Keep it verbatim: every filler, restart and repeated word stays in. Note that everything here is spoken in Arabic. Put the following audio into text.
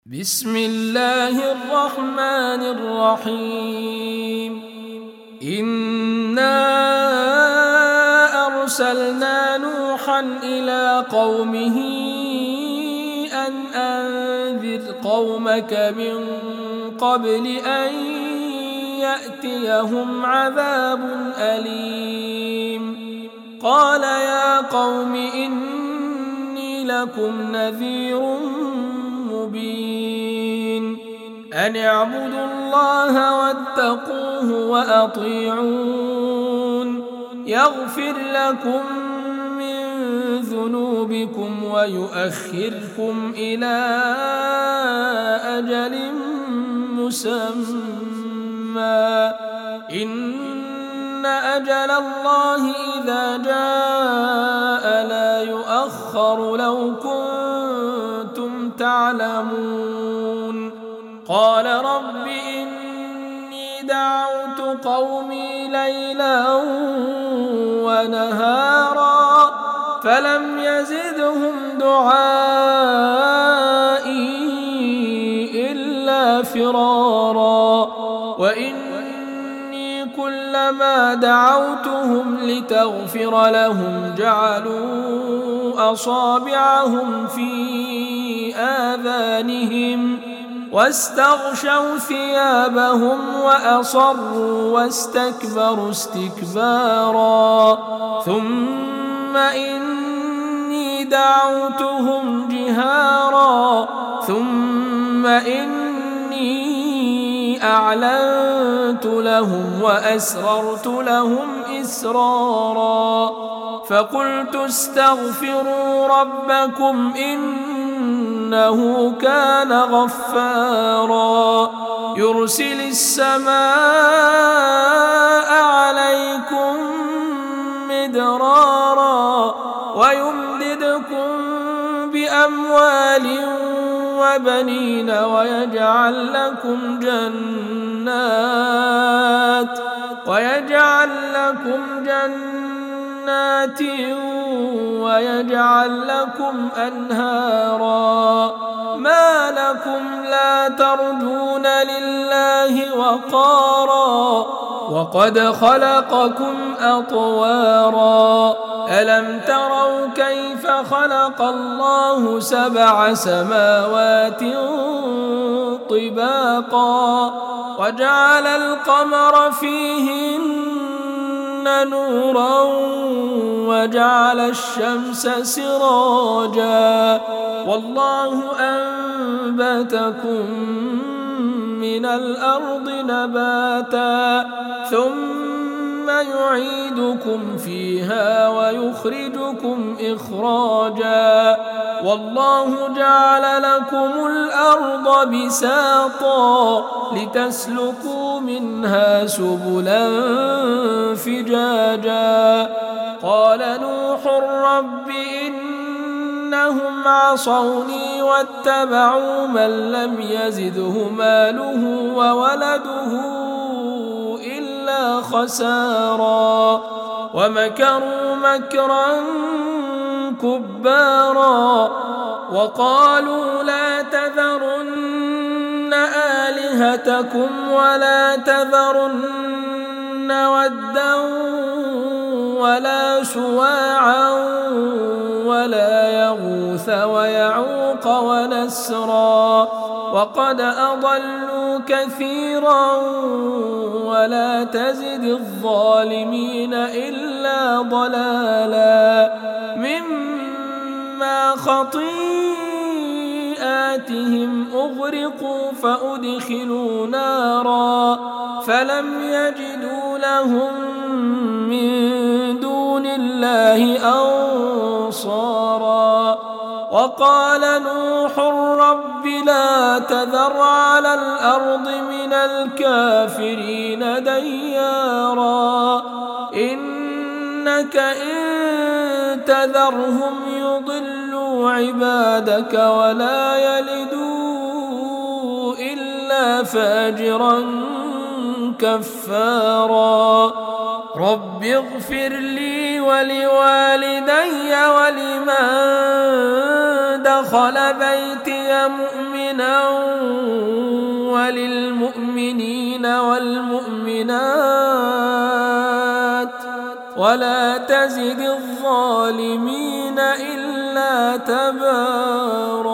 بسم الله الرحمن الرحيم إنا أرسلنا نوحا إلى قومه أن أنذر قومك من قبل أن يأتيهم عذاب أليم قال يا قوم إني لكم نذير مبين أن اعبدوا الله واتقوه وأطيعون يغفر لكم من ذنوبكم ويؤخركم إلى أجل مسمى إن أجل الله إذا جاء لا يؤخر لو كنتم تعلمون قال رب إني دعوت قومي ليلا ونهارا فلم يزدهم دعائي إلا فرارا وإني كلما دعوتهم لتغفر لهم جعلوا أصابعهم في آذانهم واستغشوا ثيابهم وأصروا واستكبروا استكبارا ثم إني دعوتهم جهارا ثم إني أعلنت لهم وأسررت لهم إسرارا فقلت استغفروا ربكم إنه كان غفارا يرسل السماء عليكم مدرارا ويمددكم بأموال وبنين ويجعل لكم جنات ويجعل لكم جنات ويجعل لكم أنهارا ما لكم لا ترجون لله وقارا وقد خلقكم أطوارا ألم تروا كيف خلق الله سبع سماوات طباقا وجعل القمر فيهن نورا وجعل الشمس سراجا والله أنبتكم من الأرض نباتا ثم يعيدكم فيها ويخرجكم إخراجا والله جعل لكم الأرض بساطا لتسلكوا منها سبلا فجاجا قال نوح رب إنهم عصوني واتبعوا من لم يزده ماله وولده إلا خسارا ومكروا مكرا كبارا وقالوا لا تذرن آلهتكم ولا تذرن ودا ولا سواعا ولا يغوث ويعوق ونسرا وقد أضلوا كثيرا ولا تزد الظالمين إلا ضلالا مما خطيئاتهم أغرقوا فأدخلوا نارا فلم يجدوا لهم من دون الله أنصارا وقال نوح رب لا تذر على الأرض من الكافرين ديارا إنك إن تذرهم يضلوا عبادك ولا يلدوا إلا فاجرا كفارا رب اغفر لي ولوالدي ولمن دخل بيتي مؤمنا وللمؤمنين والمؤمنات ولا تزد الظالمين إلا تبارا.